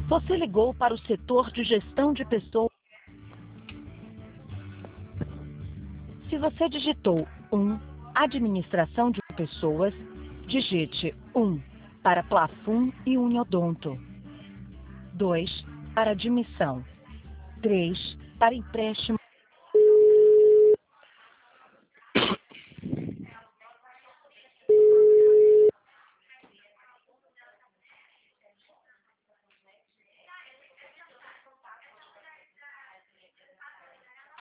Você ligou para o setor de gestão de pessoas. Se você digitou 1, administração de pessoas, digite 1 para Plafun e Uniodonto. 2 para admissão. 3 para empréstimo.